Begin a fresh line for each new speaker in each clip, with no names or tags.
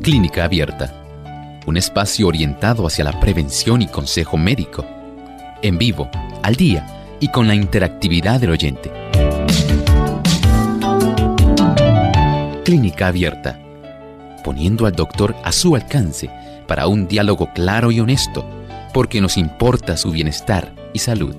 Clínica Abierta, un espacio orientado hacia la prevención y consejo médico, en vivo, al día y con la interactividad del oyente. Clínica Abierta, poniendo al doctor a su alcance para un diálogo claro y honesto, porque nos importa su bienestar y salud.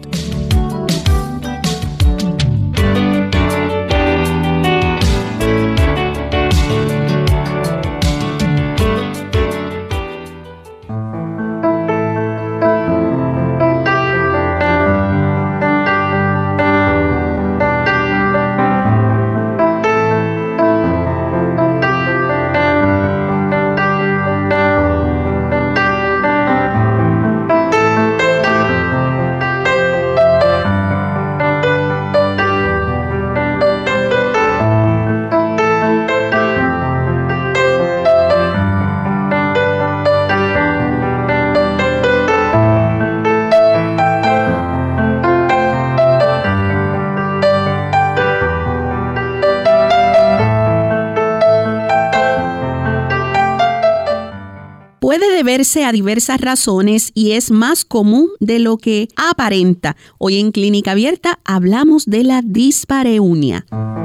Puede deberse a diversas razones y es más común de lo que aparenta. Hoy en Clínica Abierta hablamos de la dispareunia.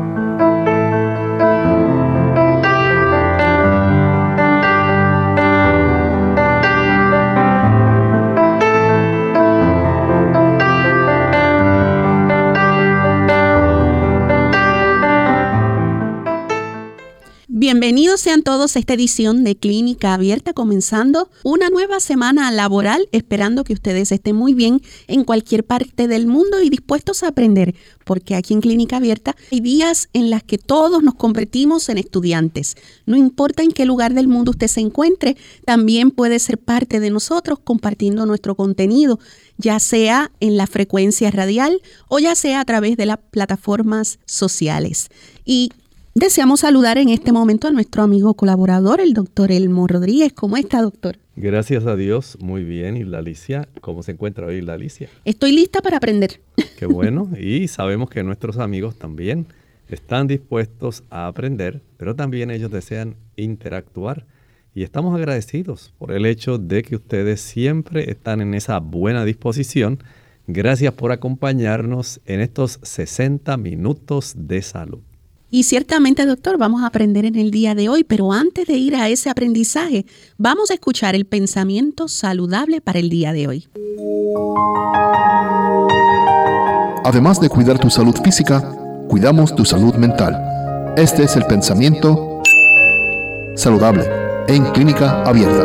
Bienvenidos sean todos a esta edición de Clínica Abierta, comenzando una nueva semana laboral, esperando que ustedes estén muy bien en cualquier parte del mundo y dispuestos a aprender, porque aquí en Clínica Abierta hay días en las que todos nos convertimos en estudiantes. No importa en qué lugar del mundo usted se encuentre, también puede ser parte de nosotros compartiendo nuestro contenido, ya sea en la frecuencia radial o ya sea a través de las plataformas sociales. Y deseamos saludar en este momento a nuestro amigo colaborador, el doctor Elmo Rodríguez. ¿Cómo está, doctor?
Gracias a Dios, muy bien. ¿Y la Alicia? ¿Cómo se encuentra hoy la Alicia?
Estoy lista para aprender.
Qué bueno. Y sabemos que nuestros amigos también están dispuestos a aprender, pero también ellos desean interactuar. Y estamos agradecidos por el hecho de que ustedes siempre están en esa buena disposición. Gracias por acompañarnos en estos 60 minutos de salud.
Y ciertamente, doctor, vamos a aprender en el día de hoy, pero antes de ir a ese aprendizaje, vamos a escuchar el pensamiento saludable para el día de hoy.
Además de cuidar tu salud física, cuidamos tu salud mental. Este es el pensamiento saludable en Clínica Abierta.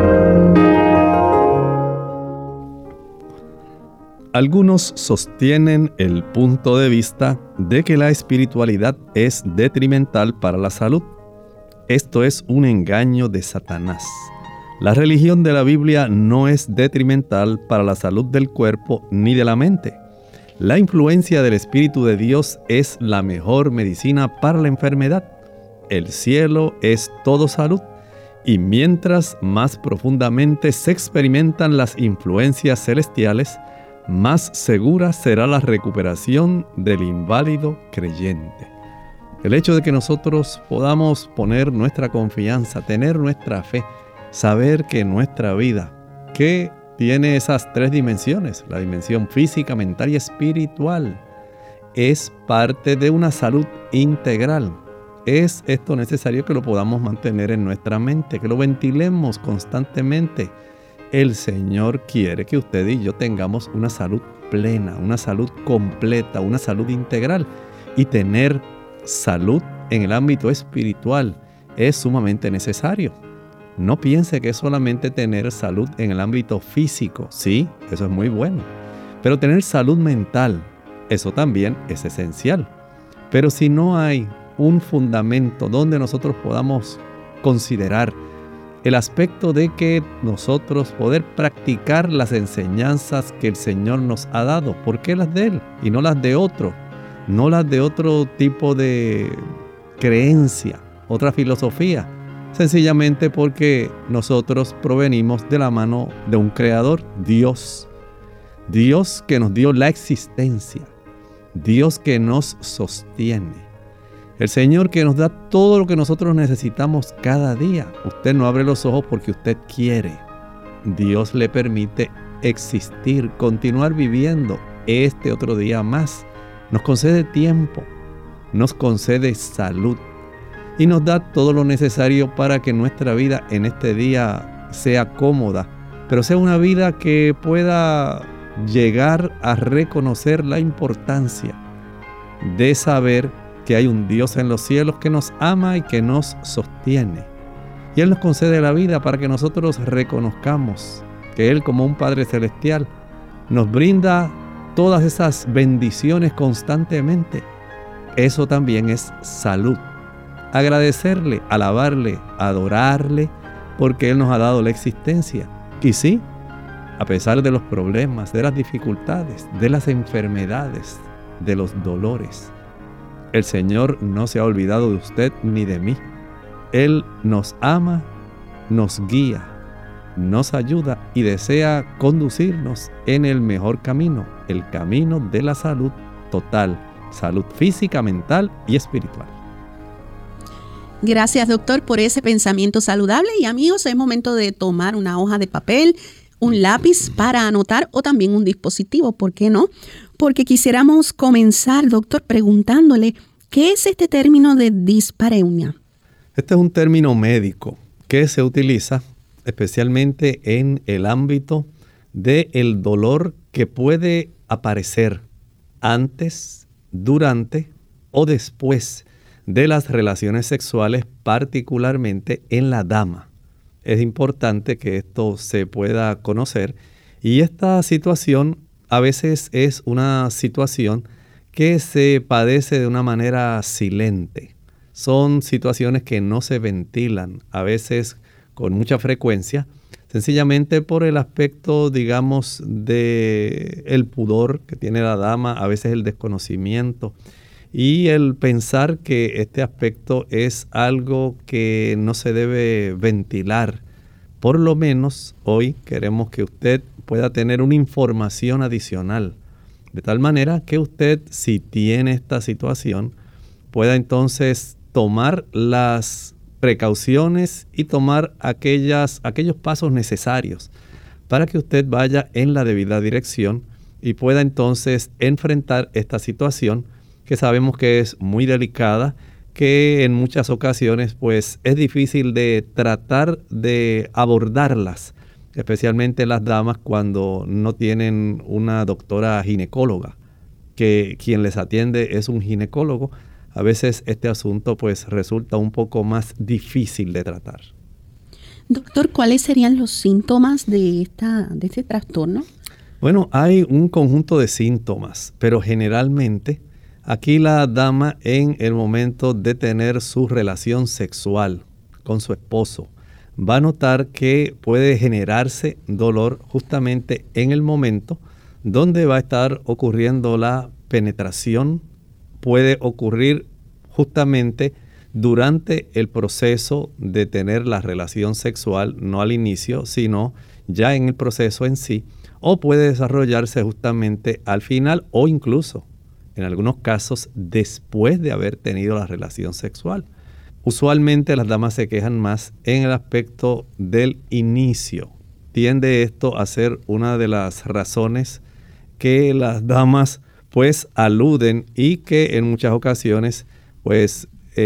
Algunos sostienen el punto de vista de que la espiritualidad es detrimental para la salud. Esto es un engaño de Satanás. La religión de la Biblia no es detrimental para la salud del cuerpo ni de la mente. La influencia del Espíritu de Dios es la mejor medicina para la enfermedad. El cielo es todo salud. Y mientras más profundamente se experimentan las influencias celestiales, más segura será la recuperación del inválido creyente. El hecho de que nosotros podamos poner nuestra confianza, tener nuestra fe, saber que nuestra vida, que tiene esas tres dimensiones, la dimensión física, mental y espiritual, es parte de una salud integral. Es esto necesario que lo podamos mantener en nuestra mente, que lo ventilemos constantemente. El Señor quiere que usted y yo tengamos una salud plena, una salud completa, una salud integral. Y tener salud en el ámbito espiritual es sumamente necesario. No piense que es solamente tener salud en el ámbito físico. Sí, eso es muy bueno. Pero tener salud mental, eso también es esencial. Pero si no hay un fundamento donde nosotros podamos considerar el aspecto de que nosotros poder practicar las enseñanzas que el Señor nos ha dado. ¿Por qué las de Él y no las de otro? No las de otro tipo de creencia, otra filosofía. Sencillamente porque nosotros provenimos de la mano de un Creador, Dios. Dios que nos dio la existencia. Dios que nos sostiene. El Señor que nos da todo lo que nosotros necesitamos cada día. Usted no abre los ojos porque usted quiere. Dios le permite existir, continuar viviendo este otro día más. Nos concede tiempo, nos concede salud y nos da todo lo necesario para que nuestra vida en este día sea cómoda, pero sea una vida que pueda llegar a reconocer la importancia de saber que hay un Dios en los cielos que nos ama y que nos sostiene. Y Él nos concede la vida para que nosotros reconozcamos que Él, como un Padre Celestial, nos brinda todas esas bendiciones constantemente. Eso también es salud. Agradecerle, alabarle, adorarle, porque Él nos ha dado la existencia. Y sí, a pesar de los problemas, de las dificultades, de las enfermedades, de los dolores, el Señor no se ha olvidado de usted ni de mí. Él nos ama, nos guía, nos ayuda y desea conducirnos en el mejor camino, el camino de la salud total, salud física, mental y espiritual.
Gracias, doctor, por ese pensamiento saludable. Y amigos, es momento de tomar una hoja de papel, un lápiz para anotar o también un dispositivo, ¿por qué no? Porque quisiéramos comenzar, doctor, preguntándole, ¿qué es este término de dispareunia?
Este es un término médico que se utiliza especialmente en el ámbito del dolor que puede aparecer antes, durante o después de las relaciones sexuales, particularmente en la dama. Es importante que esto se pueda conocer y esta situación a veces es una situación que se padece de una manera silente. Son situaciones que no se ventilan, a veces con mucha frecuencia, sencillamente por el aspecto, digamos, de el pudor que tiene la dama, a veces el desconocimiento y el pensar que este aspecto es algo que no se debe ventilar. Por lo menos hoy queremos que usted pueda tener una información adicional, de tal manera que usted, si tiene esta situación, pueda entonces tomar las precauciones y tomar aquellos pasos necesarios para que usted vaya en la debida dirección y pueda entonces enfrentar esta situación que sabemos que es muy delicada, que en muchas ocasiones pues es difícil de tratar de abordarlas, especialmente las damas cuando no tienen una doctora ginecóloga, que quien les atiende es un ginecólogo. A veces este asunto pues resulta un poco más difícil de tratar.
Doctor, ¿cuáles serían los síntomas de este trastorno?
Bueno, hay un conjunto de síntomas, pero generalmente aquí la dama en el momento de tener su relación sexual con su esposo va a notar que puede generarse dolor justamente en el momento donde va a estar ocurriendo la penetración. Puede ocurrir justamente durante el proceso de tener la relación sexual, no al inicio, sino ya en el proceso en sí, o puede desarrollarse justamente al final o incluso, en algunos casos, después de haber tenido la relación sexual. Usualmente las damas se quejan más en el aspecto del inicio. Tiende esto a ser una de las razones que las damas pues aluden y que en muchas ocasiones pues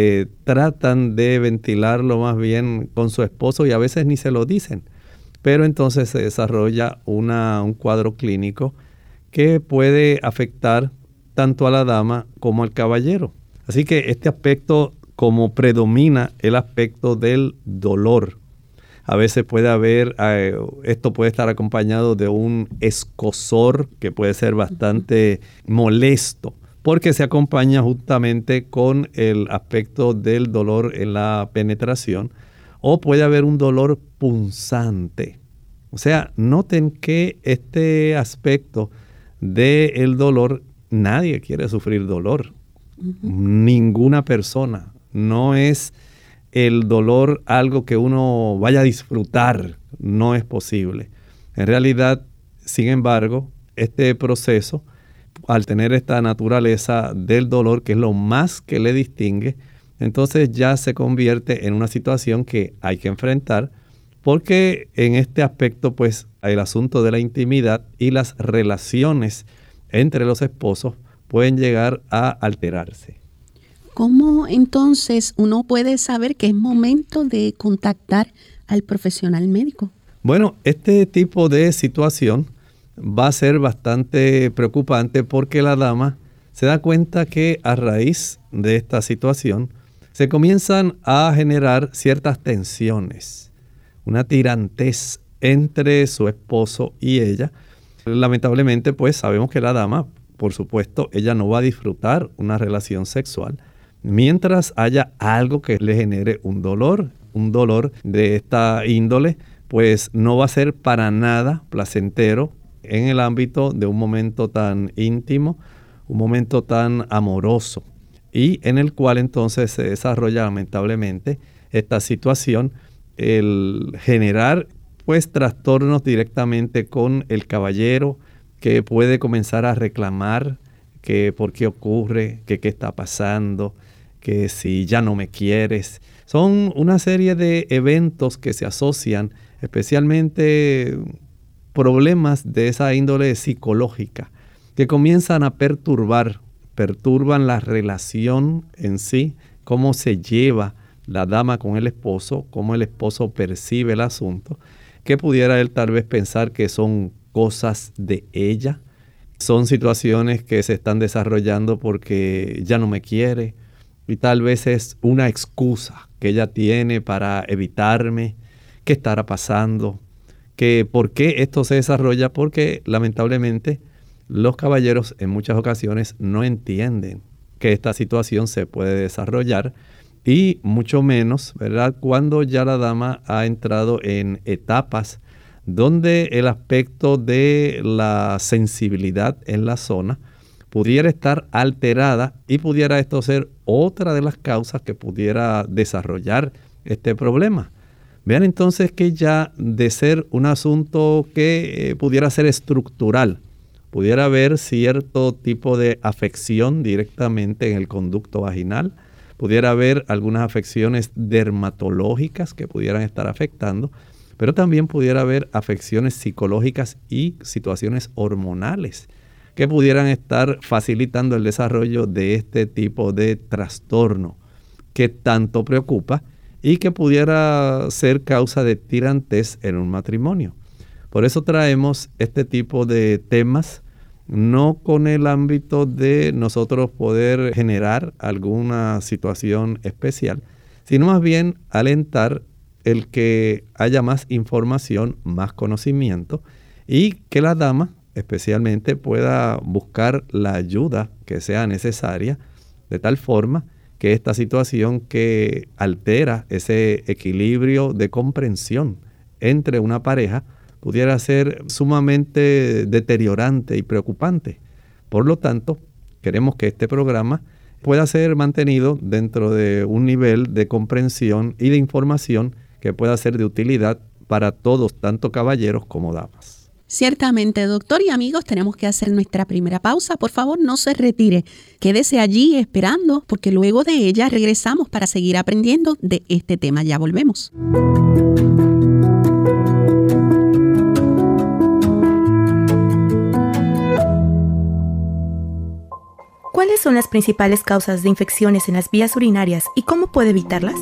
tratan de ventilarlo más bien con su esposo y a veces ni se lo dicen. Pero entonces se desarrolla un cuadro clínico que puede afectar tanto a la dama como al caballero. Así que este aspecto, como predomina el aspecto del dolor, a veces puede haber, esto puede estar acompañado de un escozor que puede ser bastante molesto, porque se acompaña justamente con el aspecto del dolor en la penetración, o puede haber un dolor punzante. O sea, noten que este aspecto del dolor, nadie quiere sufrir dolor. Ninguna persona. No es el dolor algo que uno vaya a disfrutar, no es posible. En realidad, sin embargo, este proceso al tener esta naturaleza del dolor, que es lo más que le distingue, entonces ya se convierte en una situación que hay que enfrentar, porque en este aspecto, pues, el asunto de la intimidad y las relaciones entre los esposos pueden llegar a alterarse.
¿Cómo entonces uno puede saber que es momento de contactar al profesional médico?
Bueno, este tipo de situación va a ser bastante preocupante porque la dama se da cuenta que a raíz de esta situación se comienzan a generar ciertas tensiones, una tirantez entre su esposo y ella. Lamentablemente, pues sabemos que la dama, por supuesto, ella no va a disfrutar una relación sexual mientras haya algo que le genere un dolor de esta índole, pues no va a ser para nada placentero en el ámbito de un momento tan íntimo, un momento tan amoroso, y en el cual entonces se desarrolla lamentablemente esta situación, el generar pues trastornos directamente con el caballero, que puede comenzar a reclamar que por qué ocurre, que qué está pasando, que si ya no me quieres. Son una serie de eventos que se asocian, especialmente problemas de esa índole psicológica, que comienzan a perturban la relación en sí, cómo se lleva la dama con el esposo, cómo el esposo percibe el asunto, que pudiera él tal vez pensar que son cosas de ella, son situaciones que se están desarrollando porque ya no me quiere, y tal vez es una excusa que ella tiene para evitarme. ¿Qué estará pasando? ¿Por qué esto se desarrolla? Porque lamentablemente los caballeros en muchas ocasiones no entienden que esta situación se puede desarrollar, y mucho menos, ¿verdad?, cuando ya la dama ha entrado en etapas donde el aspecto de la sensibilidad en la zona pudiera estar alterada, y pudiera esto ser otra de las causas que pudiera desarrollar este problema. Vean entonces que ya de ser un asunto que pudiera ser estructural, pudiera haber cierto tipo de afección directamente en el conducto vaginal, pudiera haber algunas afecciones dermatológicas que pudieran estar afectando, pero también pudiera haber afecciones psicológicas y situaciones hormonales que pudieran estar facilitando el desarrollo de este tipo de trastorno que tanto preocupa y que pudiera ser causa de tirantez en un matrimonio. Por eso traemos este tipo de temas, no con el ámbito de nosotros poder generar alguna situación especial, sino más bien alentar el que haya más información, más conocimiento, y que la dama especialmente pueda buscar la ayuda que sea necesaria, de tal forma que esta situación que altera ese equilibrio de comprensión entre una pareja pudiera ser sumamente deteriorante y preocupante. Por lo tanto, queremos que este programa pueda ser mantenido dentro de un nivel de comprensión y de información que pueda ser de utilidad para todos, tanto caballeros como damas.
Ciertamente, doctor, y amigos, tenemos que hacer nuestra primera pausa. Por favor, no se retire. Quédese allí esperando, porque luego de ella regresamos para seguir aprendiendo de este tema. Ya volvemos.
¿Cuáles son las principales causas de infecciones en las vías urinarias y cómo puede evitarlas?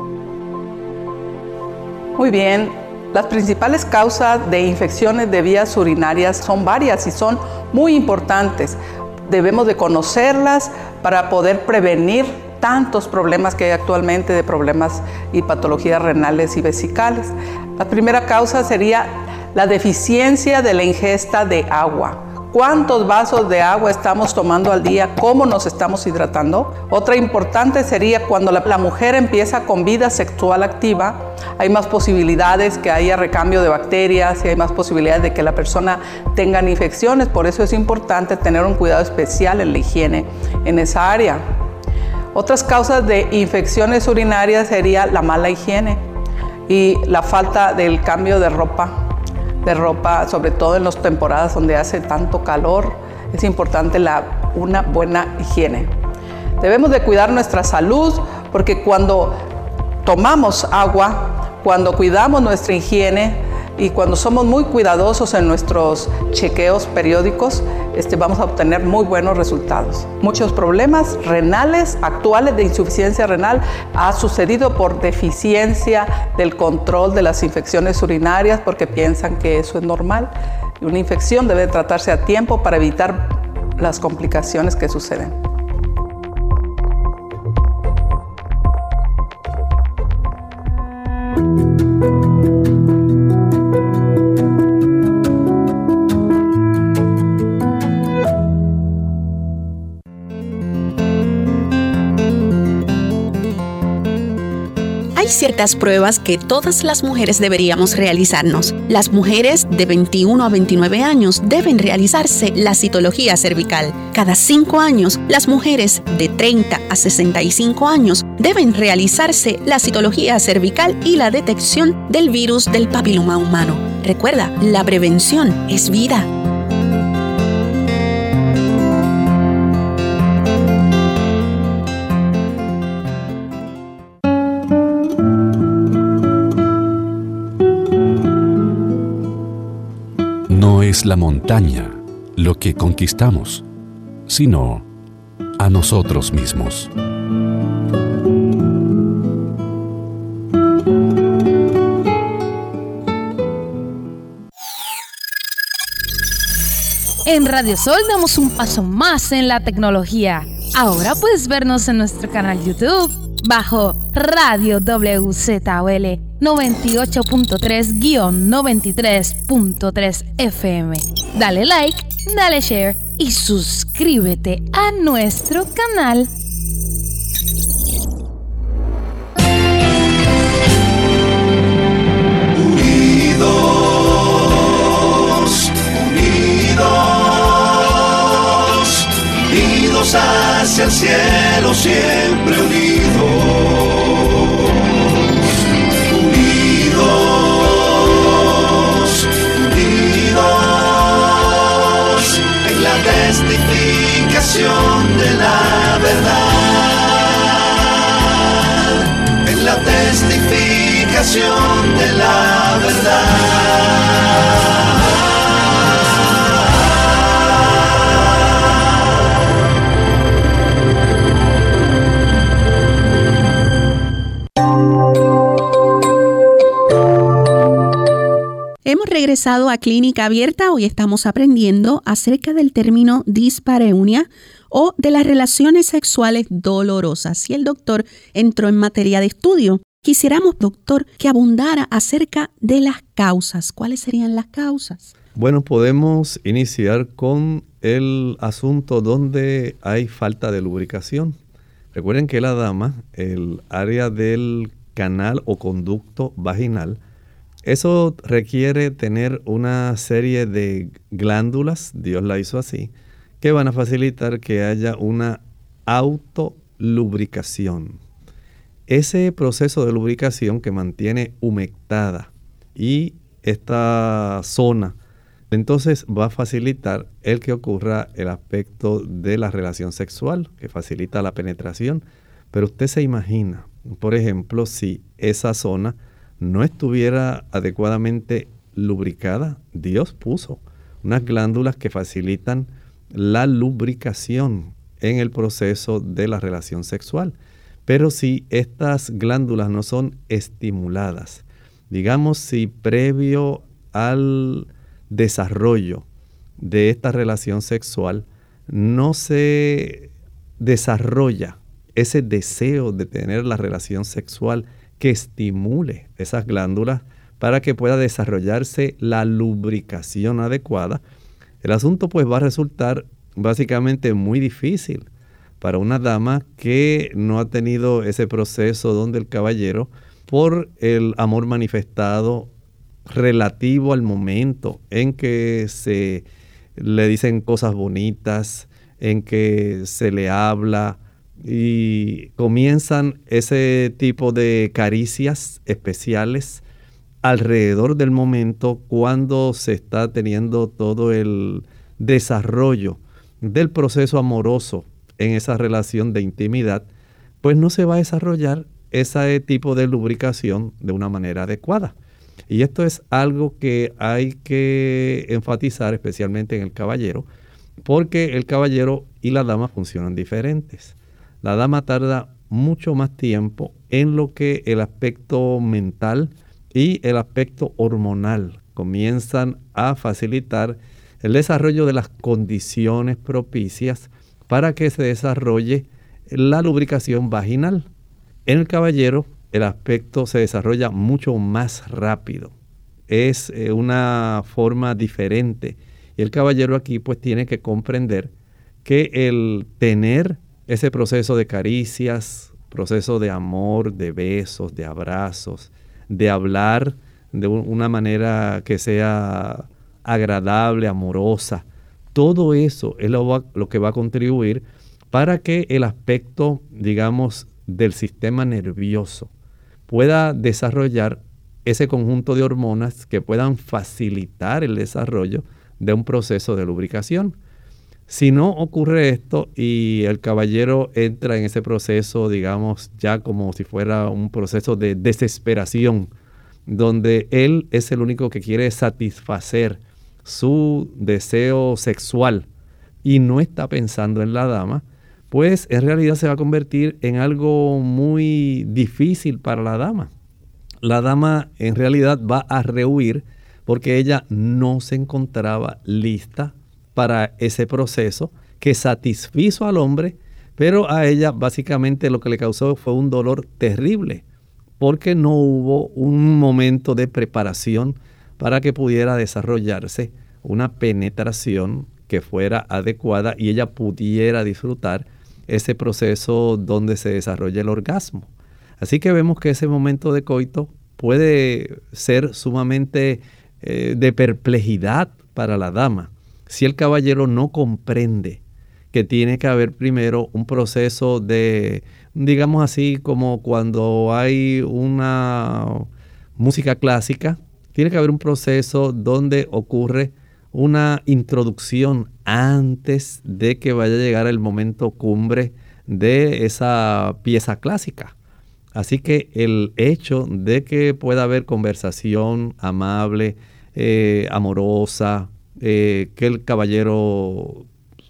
Muy bien. Las principales causas de infecciones de vías urinarias son varias y son muy importantes. Debemos de conocerlas para poder prevenir tantos problemas que hay actualmente de problemas y patologías renales y vesicales. La primera causa sería la deficiencia de la ingesta de agua. ¿Cuántos vasos de agua estamos tomando al día? ¿Cómo nos estamos hidratando? Otra importante sería cuando la mujer empieza con vida sexual activa, hay más posibilidades que haya recambio de bacterias y hay más posibilidades de que la persona tenga infecciones. Por eso es importante tener un cuidado especial en la higiene en esa área. Otras causas de infecciones urinarias sería la mala higiene y la falta del cambio de ropa, sobre todo en las temporadas donde hace tanto calor es importante una buena higiene. Debemos de cuidar nuestra salud porque cuando tomamos agua, cuando cuidamos nuestra higiene y cuando somos muy cuidadosos en nuestros chequeos periódicos, vamos a obtener muy buenos resultados. Muchos problemas renales actuales de insuficiencia renal ha sucedido por deficiencia del control de las infecciones urinarias porque piensan que eso es normal. Una infección debe tratarse a tiempo para evitar las complicaciones que suceden.
Hay ciertas pruebas que todas las mujeres deberíamos realizarnos. Las mujeres de 21 a 29 años deben realizarse la citología cervical. Cada 5 años, las mujeres de 30 a 65 años deben realizarse la citología cervical y la detección del virus del papiloma humano. Recuerda, la prevención es vida.
No es la montaña lo que conquistamos, sino a nosotros mismos.
En Radio Sol damos un paso más en la tecnología. Ahora puedes vernos en nuestro canal YouTube bajo Radio WZOL 98.3-93.3 FM. Dale like, dale share y suscríbete a nuestro canal.
Unidos hacia el cielo, siempre unidos en la testificación de la verdad, en la testificación de la verdad.
Hemos regresado a Clínica Abierta. Hoy estamos aprendiendo acerca del término dispareunia o de las relaciones sexuales dolorosas. Y el doctor entró en materia de estudio. Quisiéramos, doctor, que abundara acerca de las causas. ¿Cuáles serían las causas?
Bueno, podemos iniciar con el asunto donde hay falta de lubricación. Recuerden que la dama, el área del canal o conducto vaginal, eso requiere tener una serie de glándulas, Dios la hizo así, que van a facilitar que haya una autolubricación. Ese proceso de lubricación que mantiene humectada y esta zona, entonces va a facilitar el que ocurra el aspecto de la relación sexual, que facilita la penetración. Pero usted se imagina, por ejemplo, si esa zona no estuviera adecuadamente lubricada, Dios puso unas glándulas que facilitan la lubricación en el proceso de la relación sexual. Pero si estas glándulas no son estimuladas, digamos si previo al desarrollo de esta relación sexual no se desarrolla ese deseo de tener la relación sexual que estimule esas glándulas para que pueda desarrollarse la lubricación adecuada, el asunto pues va a resultar básicamente muy difícil para una dama que no ha tenido ese proceso donde el caballero, por el amor manifestado relativo al momento en que se le dicen cosas bonitas, en que se le habla, y comienzan ese tipo de caricias especiales alrededor del momento cuando se está teniendo todo el desarrollo del proceso amoroso en esa relación de intimidad, pues no se va a desarrollar ese tipo de lubricación de una manera adecuada. Y esto es algo que hay que enfatizar especialmente en el caballero, porque el caballero y la dama funcionan diferentes. La dama tarda mucho más tiempo en lo que el aspecto mental y el aspecto hormonal comienzan a facilitar el desarrollo de las condiciones propicias para que se desarrolle la lubricación vaginal. En el caballero el aspecto se desarrolla mucho más rápido. Es una forma diferente. Y el caballero aquí pues tiene que comprender que el tener ese proceso de caricias, proceso de amor, de besos, de abrazos, de hablar de una manera que sea agradable, amorosa, todo eso es lo que va a contribuir para que el aspecto, digamos, del sistema nervioso pueda desarrollar ese conjunto de hormonas que puedan facilitar el desarrollo de un proceso de lubricación. Si no ocurre esto y el caballero entra en ese proceso, digamos, ya como si fuera un proceso de desesperación, donde él es el único que quiere satisfacer su deseo sexual y no está pensando en la dama, pues en realidad se va a convertir en algo muy difícil para la dama. La dama en realidad va a rehuir porque ella no se encontraba lista para ese proceso que satisfizo al hombre, pero a ella básicamente lo que le causó fue un dolor terrible, porque no hubo un momento de preparación para que pudiera desarrollarse una penetración que fuera adecuada y ella pudiera disfrutar ese proceso donde se desarrolla el orgasmo. Así que vemos que ese momento de coito puede ser sumamente de perplejidad para la dama. Si el caballero no comprende que tiene que haber primero un proceso de, digamos así, como cuando hay una música clásica, tiene que haber un proceso donde ocurre una introducción antes de que vaya a llegar el momento cumbre de esa pieza clásica. Así que el hecho de que pueda haber conversación amable, amorosa, que el caballero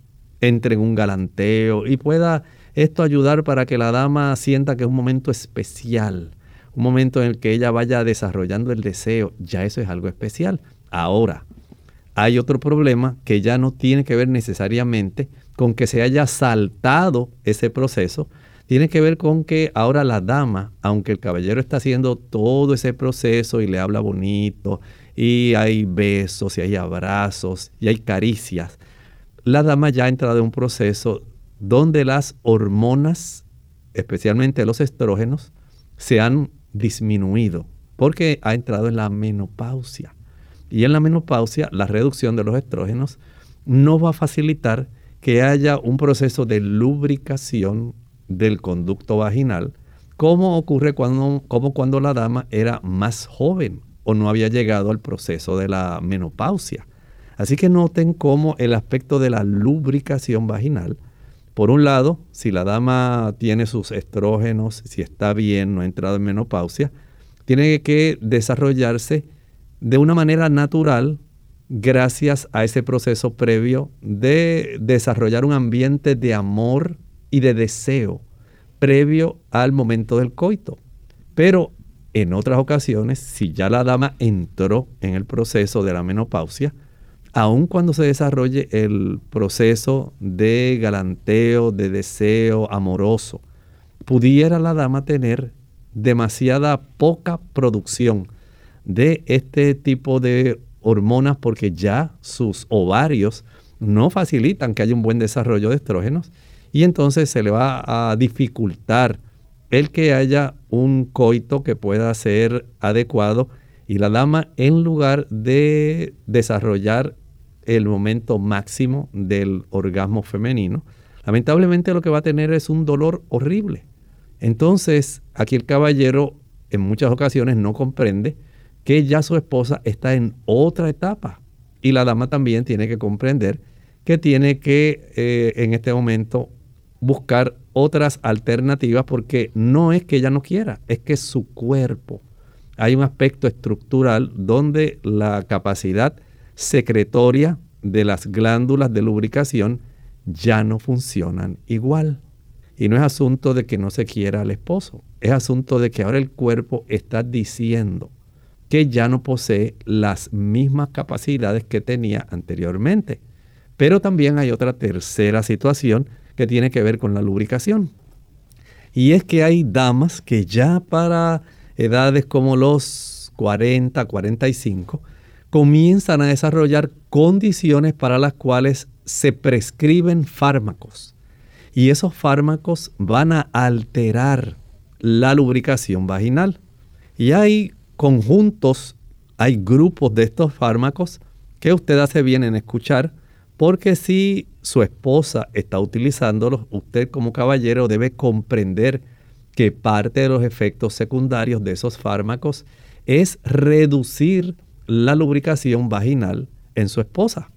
entre en un galanteo y pueda esto ayudar para que la dama sienta que es un momento especial, un momento en el que ella vaya desarrollando el deseo, ya eso es algo especial. Ahora, hay otro problema que ya no tiene que ver necesariamente con que se haya saltado ese proceso, tiene que ver con que ahora la dama, aunque el caballero está haciendo todo ese proceso y le habla bonito, y hay besos, y hay abrazos, y hay caricias, la dama ya ha entrado en un proceso donde las hormonas, especialmente los estrógenos, se han disminuido, porque ha entrado en la menopausia. Y en la menopausia, la reducción de los estrógenos no va a facilitar que haya un proceso de lubricación del conducto vaginal, como ocurre cuando la dama era más joven o no había llegado al proceso de la menopausia. Así que noten cómo el aspecto de la lubricación vaginal, por un lado, si la dama tiene sus estrógenos, si está bien, no ha entrado en menopausia, tiene que desarrollarse de una manera natural gracias a ese proceso previo de desarrollar un ambiente de amor y de deseo previo al momento del coito. Pero en otras ocasiones, si ya la dama entró en el proceso de la menopausia, aun cuando se desarrolle el proceso de galanteo, de deseo amoroso, pudiera la dama tener demasiada poca producción de este tipo de hormonas porque ya sus ovarios no facilitan que haya un buen desarrollo de estrógenos y entonces se le va a dificultar el que haya un coito que pueda ser adecuado y la dama, en lugar de desarrollar el momento máximo del orgasmo femenino, lamentablemente lo que va a tener es un dolor horrible. Entonces, aquí el caballero en muchas ocasiones no comprende que ya su esposa está en otra etapa y la dama también tiene que comprender que tiene que en este momento buscar otras alternativas, porque no es que ella no quiera, es que su cuerpo, hay un aspecto estructural donde la capacidad secretoria de las glándulas de lubricación ya no funcionan igual. Y no es asunto de que no se quiera al esposo, es asunto de que ahora el cuerpo está diciendo que ya no posee las mismas capacidades que tenía anteriormente. Pero también hay otra tercera situación que tiene que ver con la lubricación. Y es que hay damas que ya para edades como los 40, 45, comienzan a desarrollar condiciones para las cuales se prescriben fármacos. Y esos fármacos van a alterar la lubricación vaginal. Y hay conjuntos, hay grupos de estos fármacos que usted hace bien en escuchar, porque si su esposa está utilizándolos, usted como caballero debe comprender que parte de los efectos secundarios de esos fármacos es reducir la lubricación vaginal en su esposa.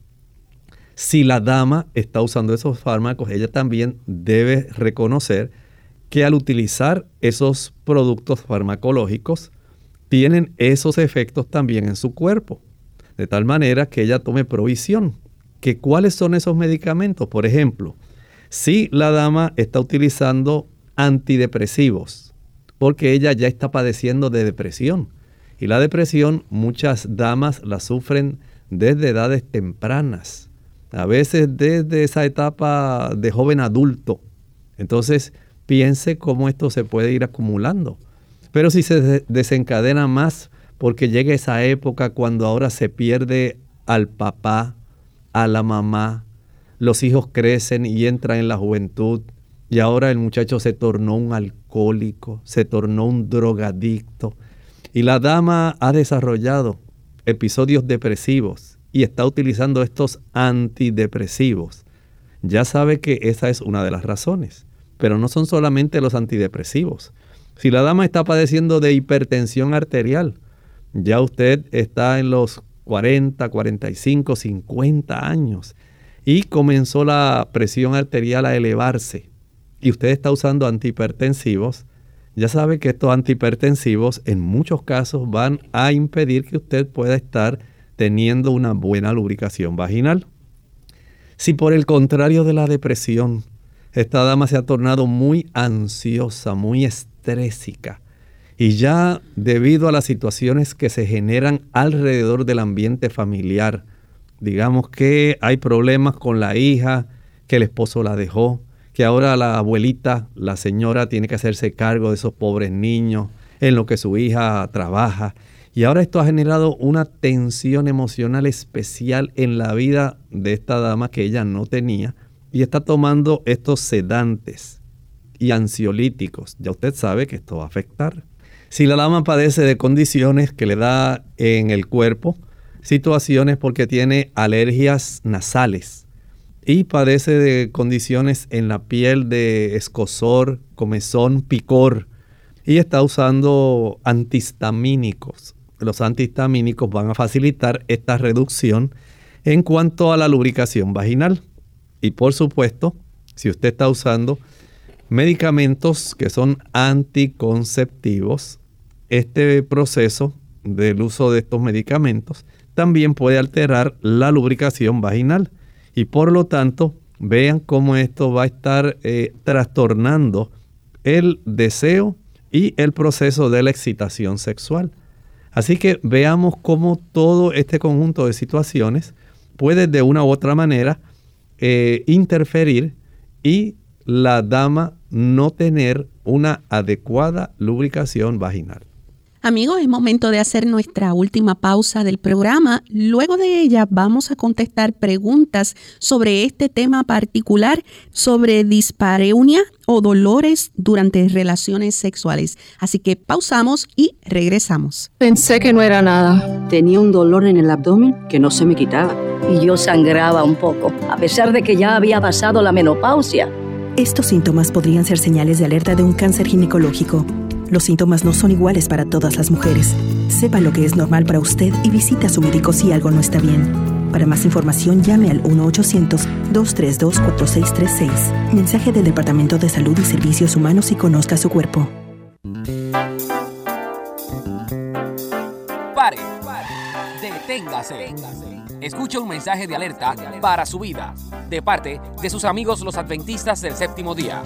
Si la dama está usando esos fármacos, ella también debe reconocer que al utilizar esos productos farmacológicos, tienen esos efectos también en su cuerpo. De tal manera que ella tome provisión. ¿Que cuáles son esos medicamentos? Por ejemplo, si la dama está utilizando antidepresivos, porque ella ya está padeciendo de depresión. Y la depresión muchas damas la sufren desde edades tempranas. A veces desde esa etapa de joven adulto. Entonces, piense cómo esto se puede ir acumulando. Pero si se desencadena más porque llega esa época cuando ahora se pierde al papá, a la mamá, los hijos crecen y entran en la juventud y ahora el muchacho se tornó un alcohólico, se tornó un drogadicto y la dama ha desarrollado episodios depresivos y está utilizando estos antidepresivos. Ya sabe que esa es una de las razones, pero no son solamente los antidepresivos. Si la dama está padeciendo de hipertensión arterial, ya usted está en los 40, 45, 50 años y comenzó la presión arterial a elevarse y usted está usando antihipertensivos, ya sabe que estos antihipertensivos en muchos casos van a impedir que usted pueda estar teniendo una buena lubricación vaginal. Si por el contrario de la depresión, esta dama se ha tornado muy ansiosa, muy estrésica, y ya debido a las situaciones que se generan alrededor del ambiente familiar, digamos que hay problemas con la hija, que el esposo la dejó, que ahora la abuelita, la señora tiene que hacerse cargo de esos pobres niños, en lo que su hija trabaja. Y ahora esto ha generado una tensión emocional especial en la vida de esta dama que ella no tenía y está tomando estos sedantes y ansiolíticos. Ya usted sabe que esto va a afectar. Si la dama padece de condiciones que le da en el cuerpo, situaciones porque tiene alergias nasales y padece de condiciones en la piel de escozor, comezón, picor y está usando antihistamínicos. Los antihistamínicos van a facilitar esta reducción en cuanto a la lubricación vaginal. Y por supuesto, si usted está usando medicamentos que son anticonceptivos, este proceso del uso de estos medicamentos también puede alterar la lubricación vaginal. Y por lo tanto, vean cómo esto va a estar trastornando el deseo y el proceso de la excitación sexual. Así que veamos cómo todo este conjunto de situaciones puede de una u otra manera interferir y la dama no tener una adecuada lubricación vaginal.
Amigos, es momento de hacer nuestra última pausa del programa. Luego de ella vamos a contestar preguntas sobre este tema particular, sobre dispareunia o dolores durante relaciones sexuales. Así que pausamos y regresamos.
Pensé que no era nada.
Tenía un dolor en el abdomen que no se me quitaba.
Y yo sangraba un poco, a pesar de que ya había pasado la menopausia.
Estos síntomas podrían ser señales de alerta de un cáncer ginecológico. Los síntomas no son iguales para todas las mujeres. Sepa lo que es normal para usted y visite a su médico si algo no está bien. Para más información, llame al 1-800-232-4636. Mensaje del Departamento de Salud y Servicios Humanos y conozca su cuerpo.
Pare. Deténgase. Escuche un mensaje de alerta para su vida, de parte de sus amigos los adventistas del séptimo día.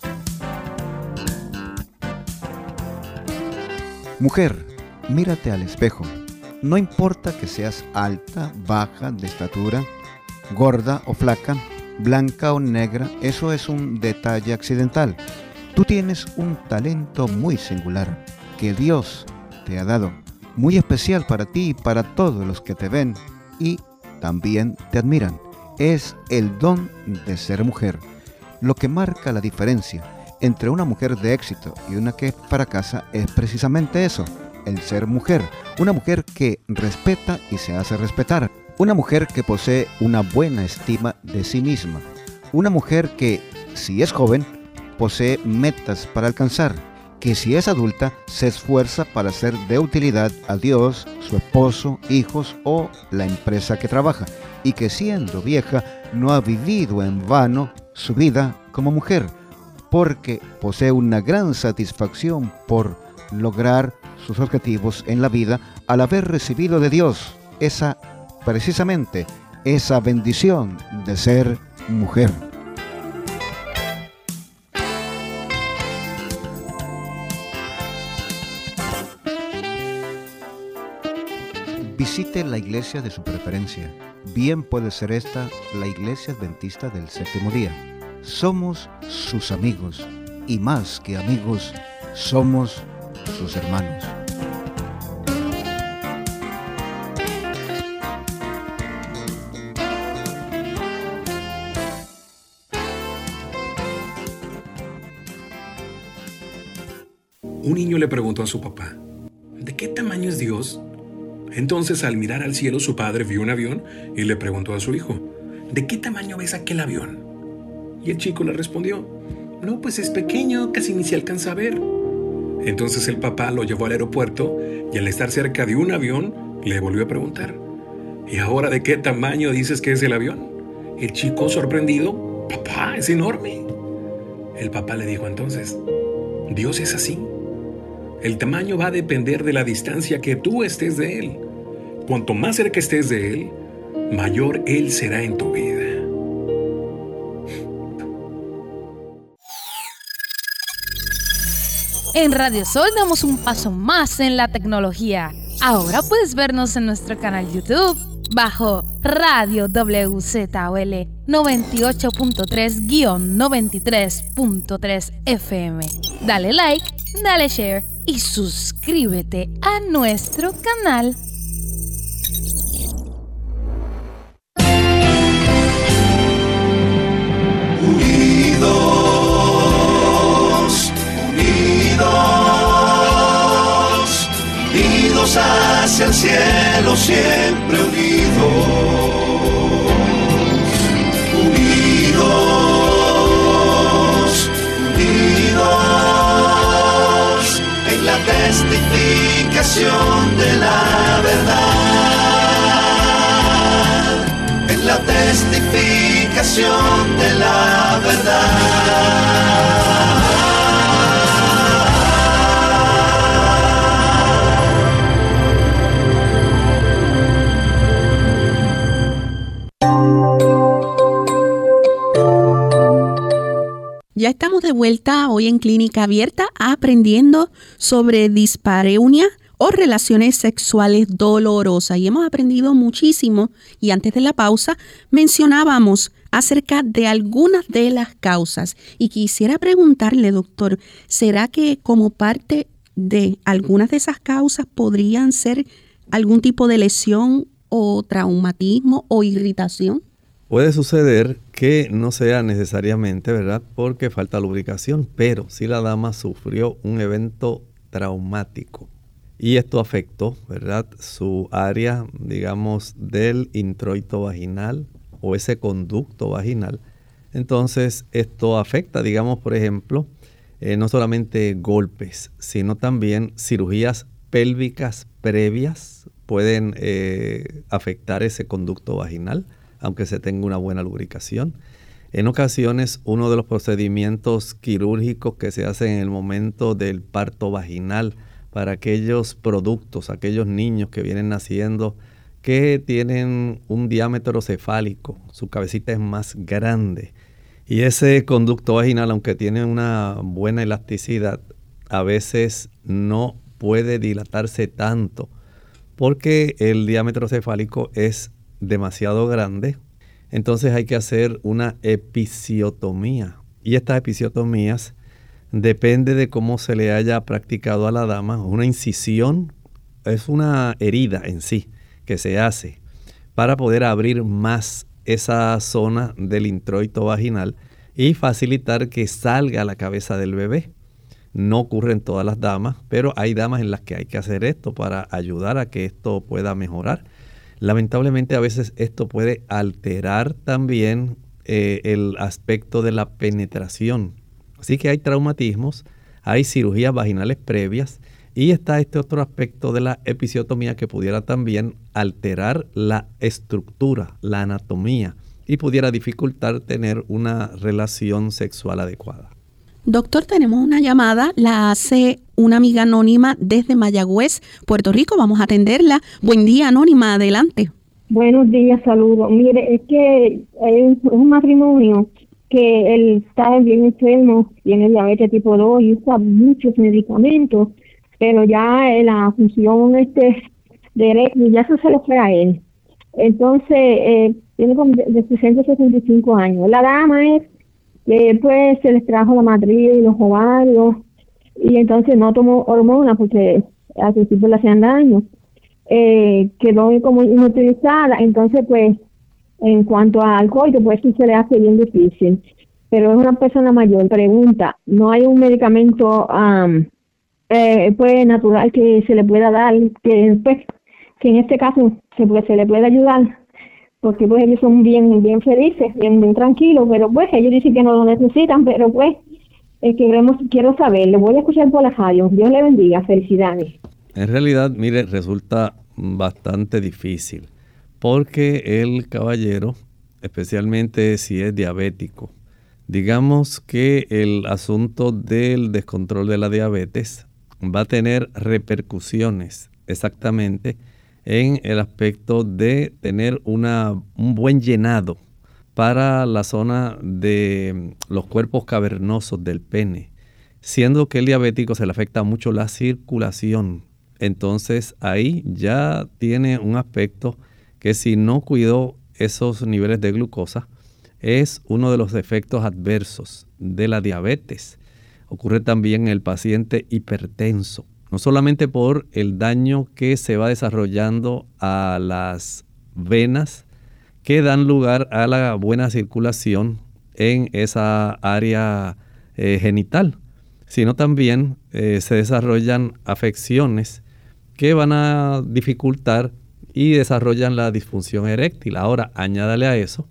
Mujer, mírate al espejo. No importa que seas alta, baja, de estatura, gorda o flaca, blanca o negra, eso es un detalle accidental. Tú tienes un talento muy singular que Dios te ha dado, muy especial para ti y para todos los que te ven y también te admiran. Es el don de ser mujer, lo que marca la diferencia entre una mujer de éxito y una que fracasa es precisamente eso, el ser mujer. Una mujer que respeta y se hace respetar. Una mujer que posee una buena estima de sí misma. Una mujer que, si es joven, posee metas para alcanzar. Que si es adulta, se esfuerza para ser de utilidad a Dios, su esposo, hijos o la empresa que trabaja. Y que siendo vieja, no ha vivido en vano su vida como mujer, porque posee una gran satisfacción por lograr sus objetivos en la vida al haber recibido de Dios precisamente esa bendición de ser mujer. Visite la iglesia de su preferencia. Bien puede ser esta la iglesia adventista del séptimo día. Somos sus amigos y más que amigos, somos sus hermanos.
Un niño le preguntó a su papá, ¿de qué tamaño es Dios? Entonces, al mirar al cielo, su padre vio un avión y le preguntó a su hijo, ¿de qué tamaño ves aquel avión? Y el chico le respondió, no, pues es pequeño, casi ni se alcanza a ver. Entonces el papá lo llevó al aeropuerto y al estar cerca de un avión, le volvió a preguntar, ¿y ahora de qué tamaño dices que es el avión? El chico, sorprendido, papá, es enorme. El papá le dijo entonces, Dios es así. El tamaño va a depender de la distancia que tú estés de Él. Cuanto más cerca estés de Él, mayor Él será en tu vida.
En Radio Sol damos un paso más en la tecnología. Ahora puedes vernos en nuestro canal YouTube bajo Radio WZOL 98.3-93.3 FM. Dale like, dale share y suscríbete a nuestro canal.
Unidos hacia el cielo, siempre unidos, unidos en la testificación de la verdad, en la testificación de la verdad.
Ya estamos de vuelta hoy en Clínica Abierta aprendiendo sobre dispareunia o relaciones sexuales dolorosas y hemos aprendido muchísimo y antes de la pausa mencionábamos acerca de algunas de las causas y quisiera preguntarle, doctor, ¿será que como parte de algunas de esas causas podrían ser algún tipo de lesión o traumatismo o irritación?
Puede suceder que no sea necesariamente, ¿verdad?, porque falta lubricación, pero si la dama sufrió un evento traumático y esto afectó, ¿verdad?, su área, digamos, del introito vaginal o ese conducto vaginal, entonces esto afecta, digamos, por ejemplo, no solamente golpes, sino también cirugías pélvicas previas pueden afectar ese conducto vaginal, aunque se tenga una buena lubricación. En ocasiones, uno de los procedimientos quirúrgicos que se hacen en el momento del parto vaginal para aquellos productos, aquellos niños que vienen naciendo que tienen un diámetro cefálico, su cabecita es más grande y ese conducto vaginal, aunque tiene una buena elasticidad, a veces no puede dilatarse tanto porque el diámetro cefálico es demasiado grande. Entonces hay que hacer una episiotomía y estas episiotomías depende de cómo se le haya practicado a la dama. Una incisión es una herida en sí que se hace para poder abrir más esa zona del introito vaginal y facilitar que salga la cabeza del bebé. No ocurre en todas las damas, pero hay damas en las que hay que hacer esto para ayudar a que esto pueda mejorar. Lamentablemente a veces esto puede alterar también el aspecto de la penetración. Así que hay traumatismos, hay cirugías vaginales previas y está este otro aspecto de la episiotomía que pudiera también alterar la estructura, la anatomía y pudiera dificultar tener una relación sexual adecuada.
Doctor, tenemos una llamada, la hace una amiga anónima desde Mayagüez, Puerto Rico. Vamos a atenderla. Buen día, anónima, adelante.
Buenos días, saludos. Mire, es que es un matrimonio que él está bien enfermo, tiene diabetes tipo 2 y usa muchos medicamentos, pero ya la función de eréctil, ya eso se le fue a él. Entonces, tiene como de 65 años. La dama es que pues se les trajo la matriz y los ovarios y entonces no tomó hormonas porque al principio le hacían daño. Quedó como inutilizada, entonces pues en cuanto a alcohol, pues sí se le hace bien difícil. Pero es una persona mayor. Pregunta, ¿no hay un medicamento pues natural que se le pueda dar, que en este caso se le pueda ayudar? Porque pues ellos son bien felices, bien tranquilos, pero pues ellos dicen que no lo necesitan, pero pues quiero saber, le voy a escuchar por la radio. Dios le bendiga, felicidades.
En realidad, mire, resulta bastante difícil, porque el caballero, especialmente si es diabético, digamos que el asunto del descontrol de la diabetes va a tener repercusiones exactamente en el aspecto de tener un buen llenado para la zona de los cuerpos cavernosos del pene, siendo que el diabético se le afecta mucho la circulación. Entonces ahí ya tiene un aspecto que si no cuidó esos niveles de glucosa, es uno de los efectos adversos de la diabetes. Ocurre también en el paciente hipertenso. No solamente por el daño que se va desarrollando a las venas que dan lugar a la buena circulación en esa área genital, sino también se desarrollan afecciones que van a dificultar y desarrollan la disfunción eréctil. Ahora, añádale a eso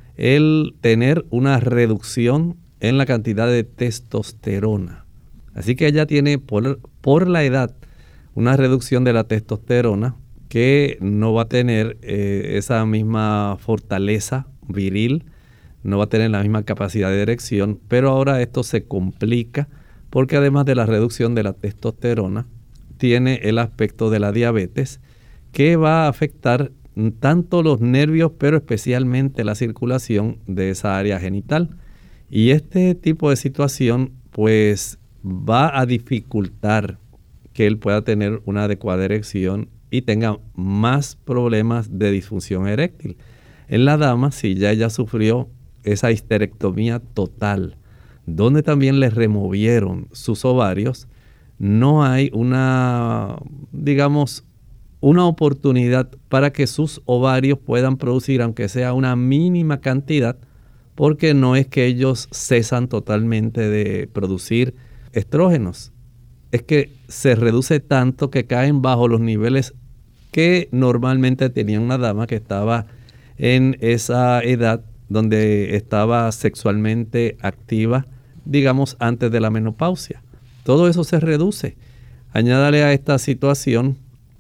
el tener una reducción en la cantidad de testosterona. Así que ella tiene por la edad una reducción de la testosterona que no va a tener esa misma fortaleza viril, no va a tener la misma capacidad de erección, pero ahora esto se complica porque además de la reducción de la testosterona, tiene el aspecto de la diabetes que va a afectar tanto los nervios, pero especialmente la circulación de esa área genital. Y este tipo de situación pues va a dificultar que él pueda tener una adecuada erección y tenga más problemas de disfunción eréctil. En la dama, si ya ella sufrió esa histerectomía total, donde también le removieron sus ovarios, no hay una oportunidad para que sus ovarios puedan producir, aunque sea una mínima cantidad, porque no es que ellos cesan totalmente de producir estrógenos, es que se reduce tanto que caen bajo los niveles que normalmente tenía una dama que estaba en esa edad donde estaba sexualmente activa, digamos antes de la menopausia. Todo eso se reduce. Añádale a esta situación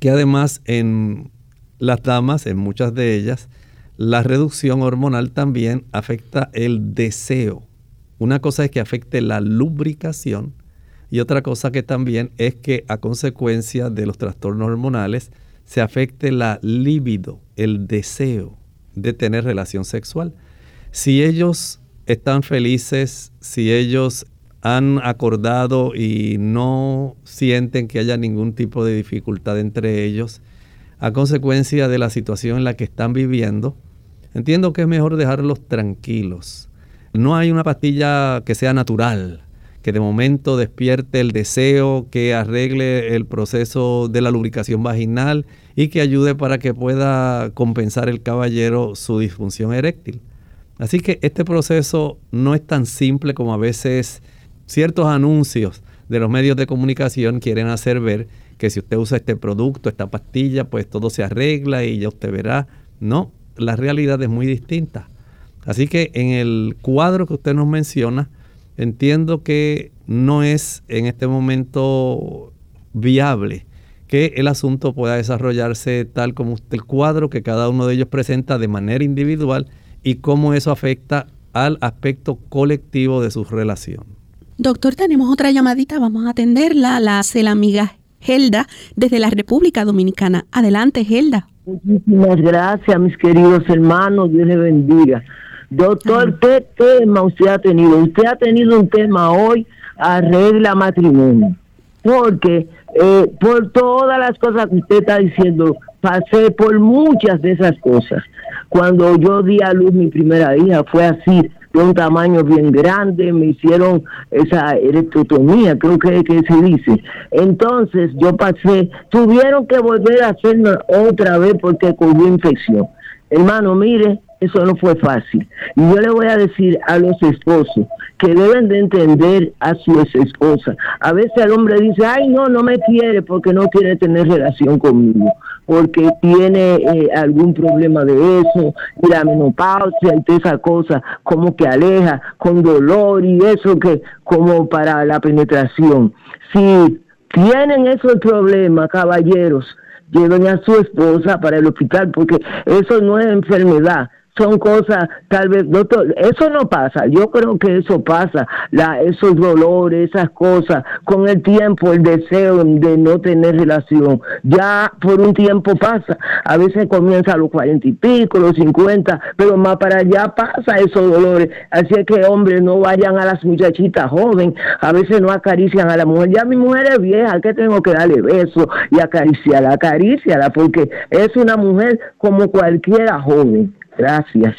que además en las damas, en muchas de ellas, la reducción hormonal también afecta el deseo. Una cosa es que afecte la lubricación y otra cosa que también es que a consecuencia de los trastornos hormonales se afecte la libido, el deseo de tener relación sexual. Si ellos están felices, si ellos han acordado y no sienten que haya ningún tipo de dificultad entre ellos, a consecuencia de la situación en la que están viviendo, entiendo que es mejor dejarlos tranquilos. No hay una pastilla que sea natural, que de momento despierte el deseo, que arregle el proceso de la lubricación vaginal y que ayude para que pueda compensar el caballero su disfunción eréctil. Así que este proceso no es tan simple como a veces ciertos anuncios de los medios de comunicación quieren hacer ver, que si usted usa este producto, esta pastilla, pues todo se arregla y ya usted verá. No, la realidad es muy distinta. Así que en el cuadro que usted nos menciona, entiendo que no es en este momento viable que el asunto pueda desarrollarse tal como el cuadro que cada uno de ellos presenta de manera individual y cómo eso afecta al aspecto colectivo de su relación.
Doctor, tenemos otra llamadita, vamos a atenderla. La hace la amiga Gelda desde la República Dominicana. Adelante, Gelda.
Muchísimas gracias, mis queridos hermanos. Dios les bendiga. Doctor, ¿qué tema usted ha tenido? Usted ha tenido un tema hoy, arregla matrimonio. Porque por todas las cosas que usted está diciendo, pasé por muchas de esas cosas. Cuando yo di a luz mi primera hija, fue así, de un tamaño bien grande, me hicieron esa erectotomía, creo que se dice. Entonces yo pasé, tuvieron que volver a hacerme otra vez porque cogió infección. Hermano, mire, eso no fue fácil. Y yo le voy a decir a los esposos que deben de entender a su esposa. A veces el hombre dice, ay, no me quiere porque no quiere tener relación conmigo, porque tiene algún problema de eso, y la menopausia y toda esa cosa, como que aleja, con dolor y eso que como para la penetración. Si tienen esos problemas, caballeros, lleven a su esposa para el hospital, porque eso no es enfermedad. Son cosas, tal vez, doctor, eso no pasa, yo creo que eso pasa, esos dolores, esas cosas, con el tiempo, el deseo de no tener relación, ya por un tiempo pasa, a veces comienza a los 40 y pico, los 50, pero más para allá pasa esos dolores, así es que hombres no vayan a las muchachitas jóvenes, a veces no acarician a la mujer, ya mi mujer es vieja, que tengo que darle besos y acaríciala, porque es una mujer como cualquiera joven. Gracias.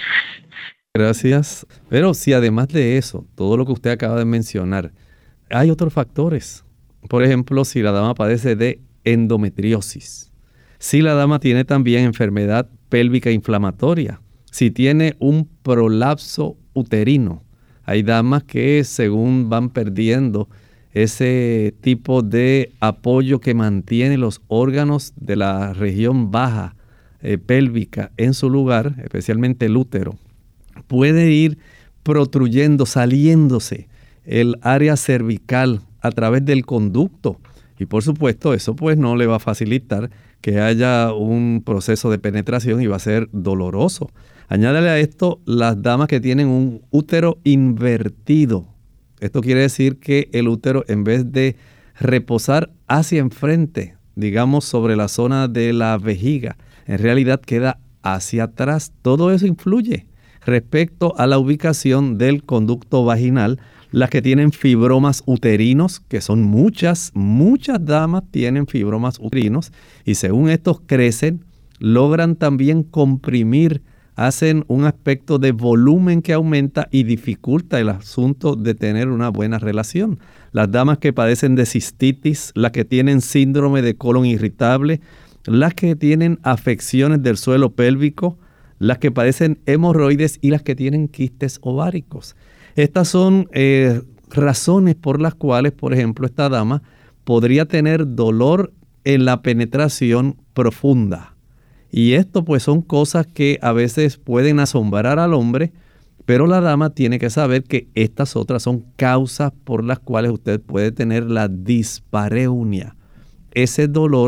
Gracias. Pero si además de eso, todo lo que usted acaba de mencionar, hay otros factores. Por ejemplo, si la dama padece de endometriosis, si la dama tiene también enfermedad pélvica inflamatoria, si tiene un prolapso uterino. Hay damas que según van perdiendo ese tipo de apoyo que mantiene los órganos de la región baja pélvica en su lugar, especialmente el útero, puede ir protruyendo, saliéndose el área cervical a través del conducto. Y por supuesto eso pues no le va a facilitar que haya un proceso de penetración y va a ser doloroso. Añádale a esto las damas que tienen un útero invertido. Esto quiere decir que el útero, en vez de reposar hacia enfrente, digamos sobre la zona de la vejiga, en realidad queda hacia atrás. Todo eso influye respecto a la ubicación del conducto vaginal. Las que tienen fibromas uterinos, que son muchas damas tienen fibromas uterinos, y según estos crecen, logran también comprimir, hacen un aspecto de volumen que aumenta y dificulta el asunto de tener una buena relación. Las damas que padecen de cistitis, las que tienen síndrome de colon irritable, las que tienen afecciones del suelo pélvico, las que padecen hemorroides y las que tienen quistes ováricos. Estas son razones por las cuales, por ejemplo, esta dama podría tener dolor en la penetración profunda. Y esto pues son cosas que a veces pueden asombrar al hombre, pero la dama tiene que saber que estas otras son causas por las cuales usted puede tener la dispareunia, ese dolor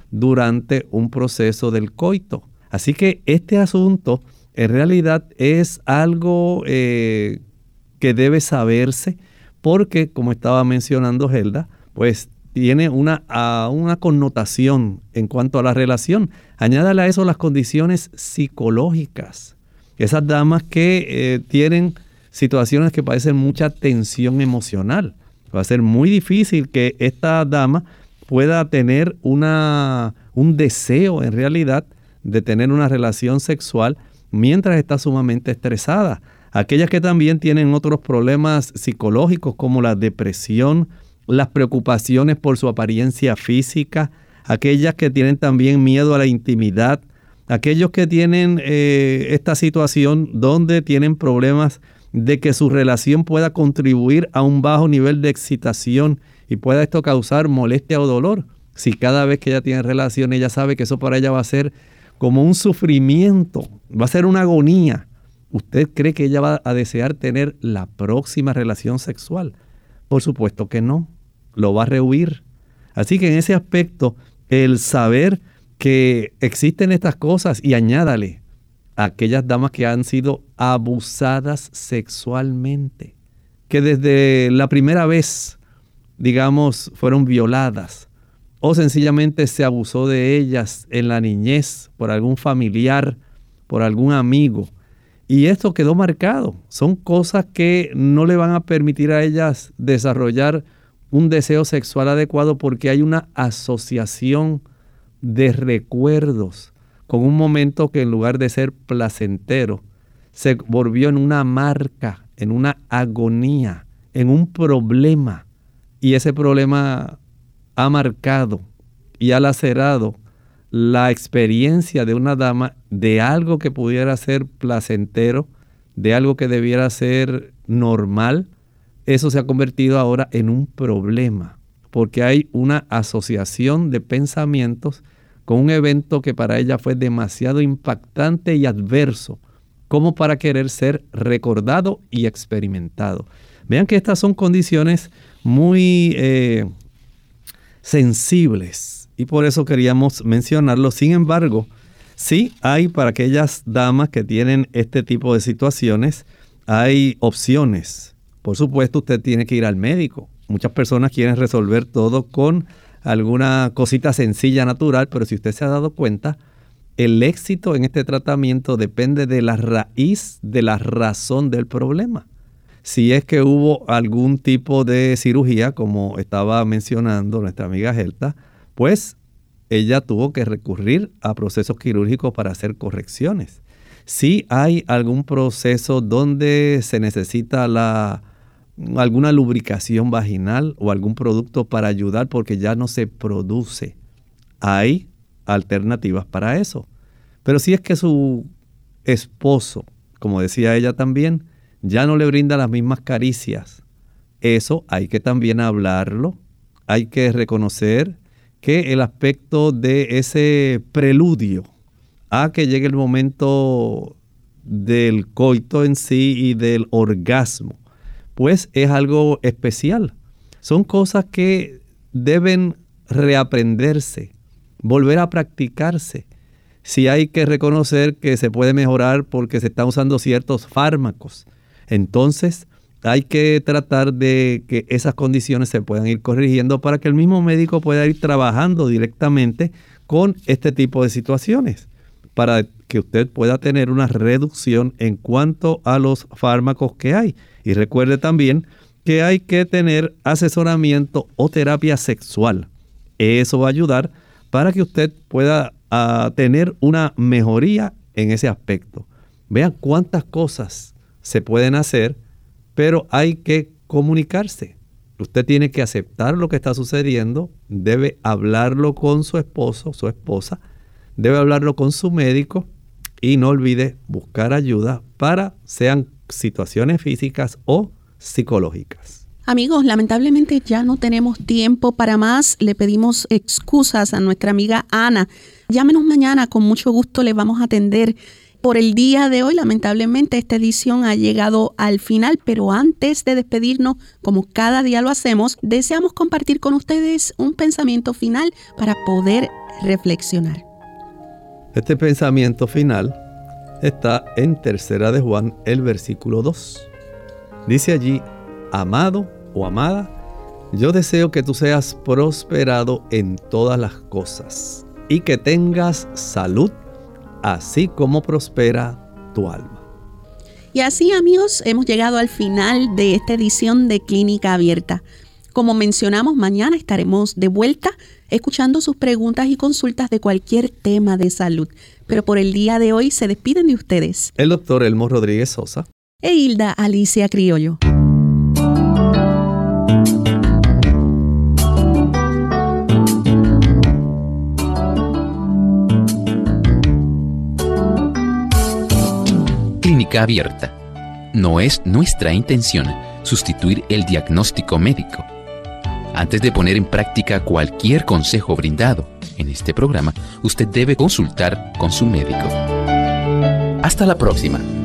durante un proceso del coito. Así que este asunto en realidad es algo que debe saberse porque, como estaba mencionando Gelda, pues tiene una connotación en cuanto a la relación. Añádale a eso las condiciones psicológicas. Esas damas que tienen situaciones que padecen mucha tensión emocional. Va a ser muy difícil que esta dama pueda tener un deseo en realidad de tener una relación sexual mientras está sumamente estresada. Aquellas que también tienen otros problemas psicológicos como la depresión, las preocupaciones por su apariencia física, aquellas que tienen también miedo a la intimidad, aquellos que tienen esta situación donde tienen problemas de que su relación pueda contribuir a un bajo nivel de excitación y pueda esto causar molestia o dolor. Si cada vez que ella tiene relación, ella sabe que eso para ella va a ser como un sufrimiento, va a ser una agonía. ¿Usted cree que ella va a desear tener la próxima relación sexual? Por supuesto que no, lo va a rehuir. Así que en ese aspecto, el saber que existen estas cosas y añádale a aquellas damas que han sido abusadas sexualmente, que desde la primera vez, digamos, fueron violadas o sencillamente se abusó de ellas en la niñez por algún familiar, por algún amigo. Y esto quedó marcado. Son cosas que no le van a permitir a ellas desarrollar un deseo sexual adecuado porque hay una asociación de recuerdos con un momento que en lugar de ser placentero, se volvió en una marca, en una agonía, en un problema. Y ese problema ha marcado y ha lacerado la experiencia de una dama de algo que pudiera ser placentero, de algo que debiera ser normal. Eso se ha convertido ahora en un problema, porque hay una asociación de pensamientos con un evento que para ella fue demasiado impactante y adverso, como para querer ser recordado y experimentado. Vean que estas son condiciones muy sensibles y por eso queríamos mencionarlo. Sin embargo, sí hay para aquellas damas que tienen este tipo de situaciones, hay opciones. Por supuesto, usted tiene que ir al médico. Muchas personas quieren resolver todo con alguna cosita sencilla, natural, pero si usted se ha dado cuenta, el éxito en este tratamiento depende de la raíz, de la razón del problema. Si es que hubo algún tipo de cirugía, como estaba mencionando nuestra amiga Gelda, pues ella tuvo que recurrir a procesos quirúrgicos para hacer correcciones. Si hay algún proceso donde se necesita alguna lubricación vaginal o algún producto para ayudar porque ya no se produce, hay alternativas para eso. Pero si es que su esposo, como decía ella también, ya no le brinda las mismas caricias, eso hay que también hablarlo. Hay que reconocer que el aspecto de ese preludio a que llegue el momento del coito en sí y del orgasmo, pues es algo especial. Son cosas que deben reaprenderse, volver a practicarse. Si hay que reconocer que se puede mejorar porque se están usando ciertos fármacos, entonces hay que tratar de que esas condiciones se puedan ir corrigiendo para que el mismo médico pueda ir trabajando directamente con este tipo de situaciones, para que usted pueda tener una reducción en cuanto a los fármacos que hay. Y recuerde también que hay que tener asesoramiento o terapia sexual. Eso va a ayudar para que usted pueda tener una mejoría en ese aspecto. Vean cuántas cosas se pueden hacer, pero hay que comunicarse. Usted tiene que aceptar lo que está sucediendo, debe hablarlo con su esposo, su esposa, debe hablarlo con su médico y no olvide buscar ayuda para sean situaciones físicas o psicológicas.
Amigos, lamentablemente ya no tenemos tiempo para más. Le pedimos excusas a nuestra amiga Ana. Llámenos mañana, con mucho gusto le vamos a atender. Por el día de hoy, lamentablemente, esta edición ha llegado al final, pero antes de despedirnos, como cada día lo hacemos, deseamos compartir con ustedes un pensamiento final para poder reflexionar.
Este pensamiento final está en 3 de Juan, el versículo 2. Dice allí: amado o amada, yo deseo que tú seas prosperado en todas las cosas y que tengas salud, así como prospera tu alma.
Y así, amigos, hemos llegado al final de esta edición de Clínica Abierta. Como mencionamos, mañana estaremos de vuelta escuchando sus preguntas y consultas de cualquier tema de salud. Pero por el día de hoy se despiden de ustedes
el doctor Elmo Rodríguez Sosa
e Hilda Alicia Criollo.
Clínica Abierta. No es nuestra intención sustituir el diagnóstico médico. Antes de poner en práctica cualquier consejo brindado en este programa, usted debe consultar con su médico. Hasta la próxima.